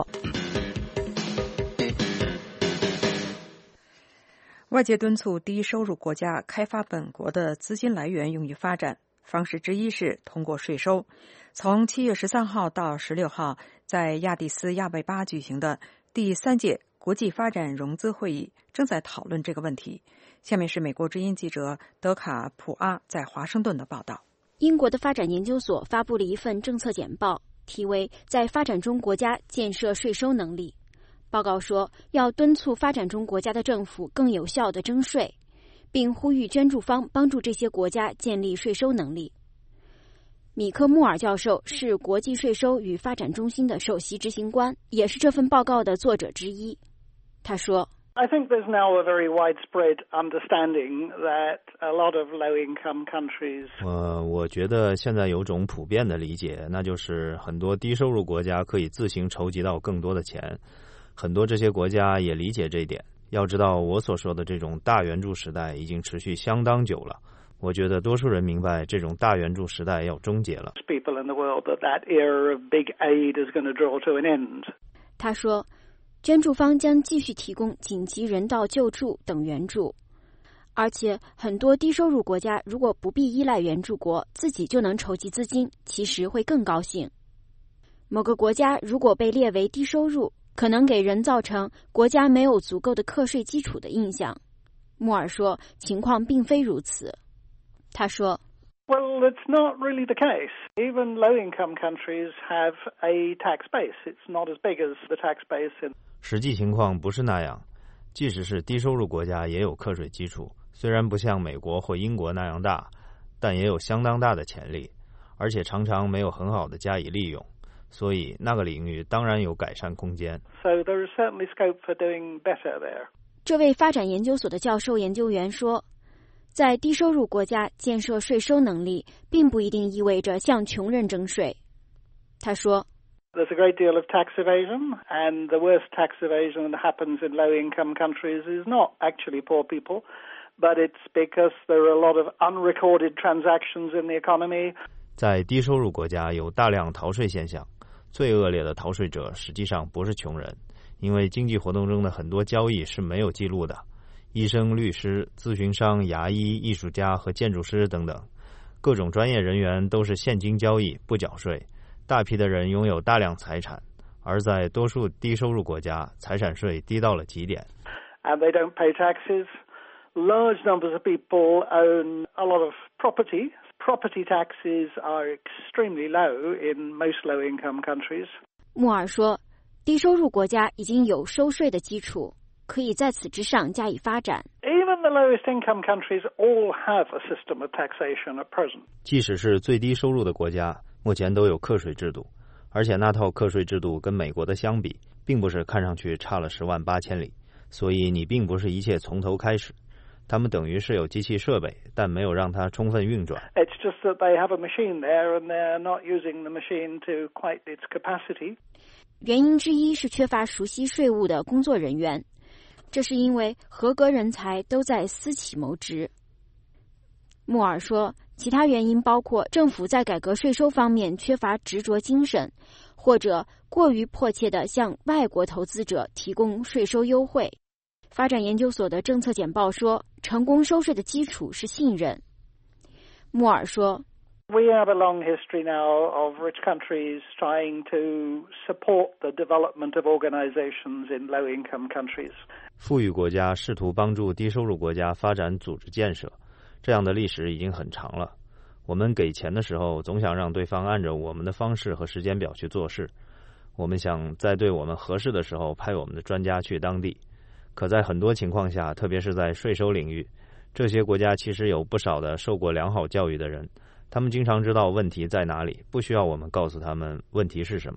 外界敦促低收入国家开发本国的资金来源用于发展，方式之一是通过税收。从7月13号到16号，在亚的斯亚贝巴举行的第3届国际发展融资会议正在讨论这个问题。下面是美国之音记者德卡普阿在华盛顿的报道。 英国的发展研究所发布了一份政策简报，题为《在发展中国家建设税收能力》。报告说，要敦促发展中国家的政府更有效地征税，并呼吁捐助方帮助这些国家建立税收能力。米克穆尔教授是国际税收与发展中心的首席执行官，也是这份报告的作者之一。他说 ，I think there's now a very widespread understanding that a lot of low-income countries. 我觉得现在有种普遍的理解，那就是很多低收入国家可以自行筹集到更多的钱。很多这些国家也理解这一点。要知道，我所说的这种大援助时代已经持续相当久了。我觉得多数人明白，这种大援助时代要终结了。 People in the world that era of big aid is going to draw to an end. 他说，捐助方将继续提供紧急人道救助等援助，而且很多低收入国家如果不必依赖援助国，自己就能筹集资金，其实会更高兴。某个国家如果被列为低收入，可能给人造成国家没有足够的课税基础的印象。穆尔说，情况并非如此。他说， Well, it's not really the case. Even low-income countries have a tax base. It's not as big as the tax base in. 实际情况不是那样，即使是低收入国家也有课税基础，虽然不像美国或英国那样大，但也有相当大的潜力，而且常常没有很好的加以利用，所以那个领域当然有改善空间。 So there is certainly scope for doing better there. 这位发展研究所的教授研究员说，在低收入国家建设税收能力并不一定意味着向穷人征税。他说， There's a great deal of tax evasion, and the worst tax evasion that happens in low-income countries is not actually poor people, but it's because there are a lot of unrecorded transactions in the economy. 在低收入国家有大量逃税现象，最恶劣的逃税者实际上不是穷人，因为经济活动中的很多交易是没有记录的。医生、律师、咨询商、牙医、艺术家和建筑师等等，各种专业人员都是现金交易，不缴税。大批的人拥有大量财产，而在多数低收入国家，财产税低到了极点。 And they don't pay taxes. Large numbers of people own a lot of property. Property taxes are extremely low in most low-income countries. 穆尔说，低收入国家已经有收税的基础，可以在此之上加以发展。 Even the lowest income countries all have a system of taxation at present. 即使是最低收入的国家，目前都有课税制度，而且那套课税制度跟美国的相比，并不是看上去差了10万8千里，所以你并不是一切从头开始。他们等于是有机器设备，但没有让它充分运转。 It's just that they have a machine there and they're not using the machine to quite its capacity. 原因之一是缺乏熟悉税务的工作人员，这是因为合格人才都在私企谋职。穆尔说，其他原因包括政府在改革税收方面缺乏执着精神，或者过于迫切地向外国投资者提供税收优惠。发展研究所的政策简报说，成功收税的基础是信任。穆尔说， We have a long history now of rich countries trying to support the development of organizations in low-income countries. 富裕国家试图帮助低收入国家发展组织建设，这样的历史已经很长了。我们给钱的时候，总想让对方按照我们的方式和时间表去做事。我们想在对我们合适的时候派我们的专家去当地。可在很多情况下，特别是在税收领域，这些国家其实有不少的受过良好教育的人，他们经常知道问题在哪里，不需要我们告诉他们问题是什么。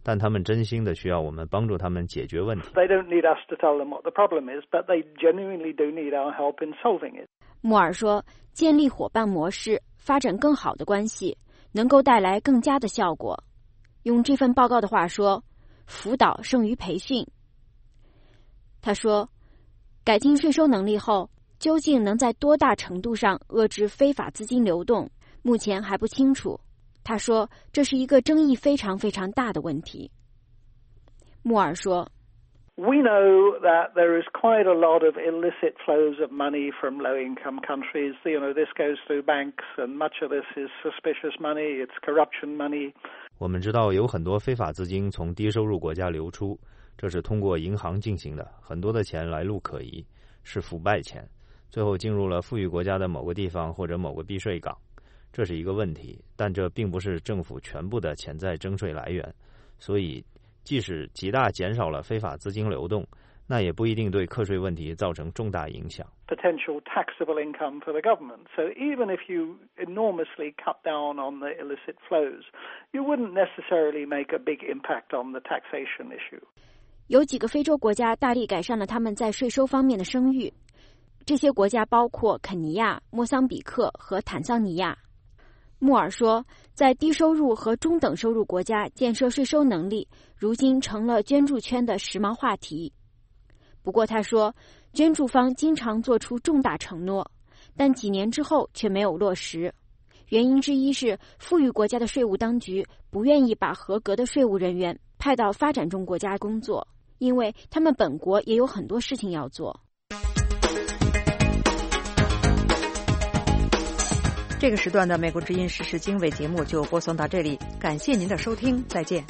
但他们真心的需要我们帮助他们解决问题。 They don't need us to tell them what the problem is, but they genuinely do need our help in solving it. 穆尔说，建立伙伴模式，发展更好的关系，能够带来更佳的效果。用这份报告的话说，辅导胜于培训。他说，改进税收能力后，究竟能在多大程度上遏制非法资金流动，目前还不清楚。他说，这是一个争议非常非常大的问题。穆尔说， We know that there is quite a lot of illicit flows of money from low-income countries. This goes through banks, and much of this is suspicious money. It's corruption money. 我们知道有很多非法资金从低收入国家流出，这是通过银行进行的，很多的钱来路可疑，是腐败钱，最后进入了富裕国家的某个地方或者某个避税港。这是一个问题，但这并不是政府全部的潜在征税来源，所以即使极大减少了非法资金流动，那也不一定对课税问题造成重大影响。 Potential taxable income for the government. So even if you enormously cut down on the illicit flows, you wouldn't necessarily make a big impact on the taxation issue. 有几个非洲国家大力改善了他们在税收方面的声誉，这些国家包括肯尼亚、莫桑比克和坦桑尼亚。穆尔说，在低收入和中等收入国家建设税收能力，如今成了捐助圈的时髦话题。不过他说，捐助方经常做出重大承诺，但几年之后却没有落实。原因之一是富裕国家的税务当局不愿意把合格的税务人员派到发展中国家工作，因为他们本国也有很多事情要做。 这个时段的美国之音时事经纬节目就播送到这里，感谢您的收听，再见。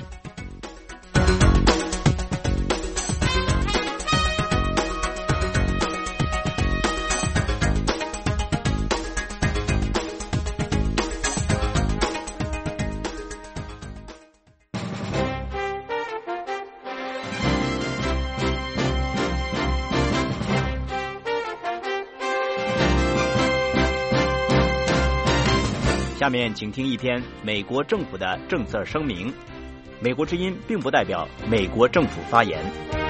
下面请听一篇美国政府的政策声明。美国之音并不代表美国政府发言。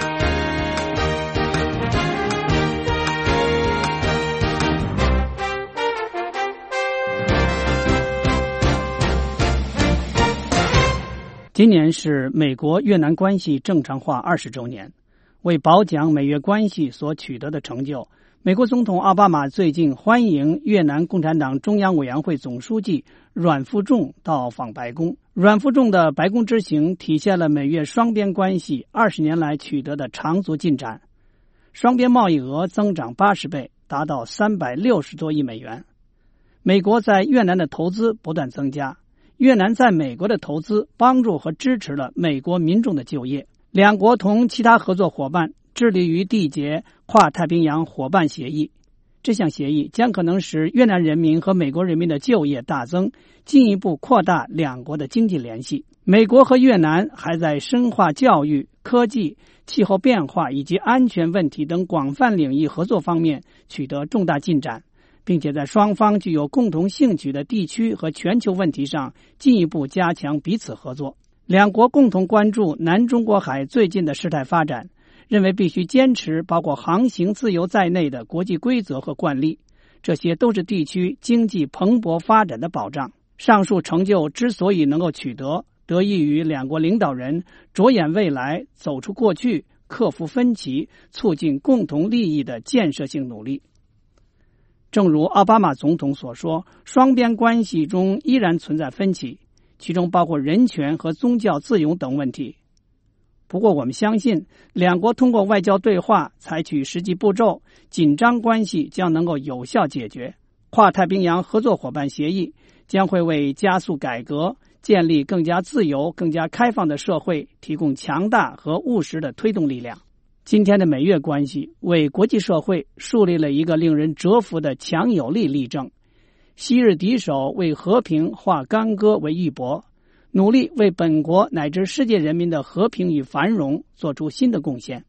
今年是美国越南关系正常化20周年，为褒奖美越关系所取得的成就，美国总统奥巴马最近欢迎越南共产党中央委员会总书记阮富仲到访白宫。阮富仲的白宫之行体现了美越双边关系20年来取得的长足进展，双边贸易额增长80倍，达到360多亿美元。美国在越南的投资不断增加，越南在美国的投资帮助和支持了美国民众的就业。两国同其他合作伙伴致力于缔结跨太平洋伙伴协议，这项协议将可能使越南人民和美国人民的就业大增，进一步扩大两国的经济联系。美国和越南还在深化教育、科技、气候变化以及安全问题等广泛领域合作方面取得重大进展，并且在双方具有共同兴趣的地区和全球问题上进一步加强彼此合作。两国共同关注南中国海最近的事态发展，认为必须坚持包括航行自由在内的国际规则和惯例，这些都是地区经济蓬勃发展的保障。上述成就之所以能够取得，得益于两国领导人着眼未来、走出过去、克服分歧、促进共同利益的建设性努力。正如奥巴马总统所说，双边关系中依然存在分歧，其中包括人权和宗教自由等问题。不过我们相信，两国通过外交对话采取实际步骤，紧张关系将能够有效解决。跨太平洋合作伙伴协议将会为加速改革、建立更加自由、更加开放的社会提供强大和务实的推动力量。今天的美越关系为国际社会树立了一个令人折服的强有力例证。昔日敌手为和平化干戈为玉帛，努力为本国乃至世界人民的和平与繁荣做出新的贡献。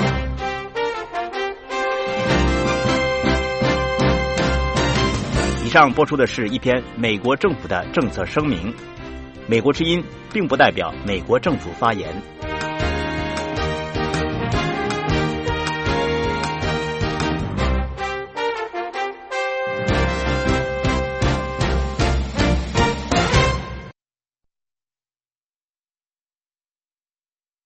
以上播出的是一篇美国政府的政策声明。美国之音并不代表美国政府发言。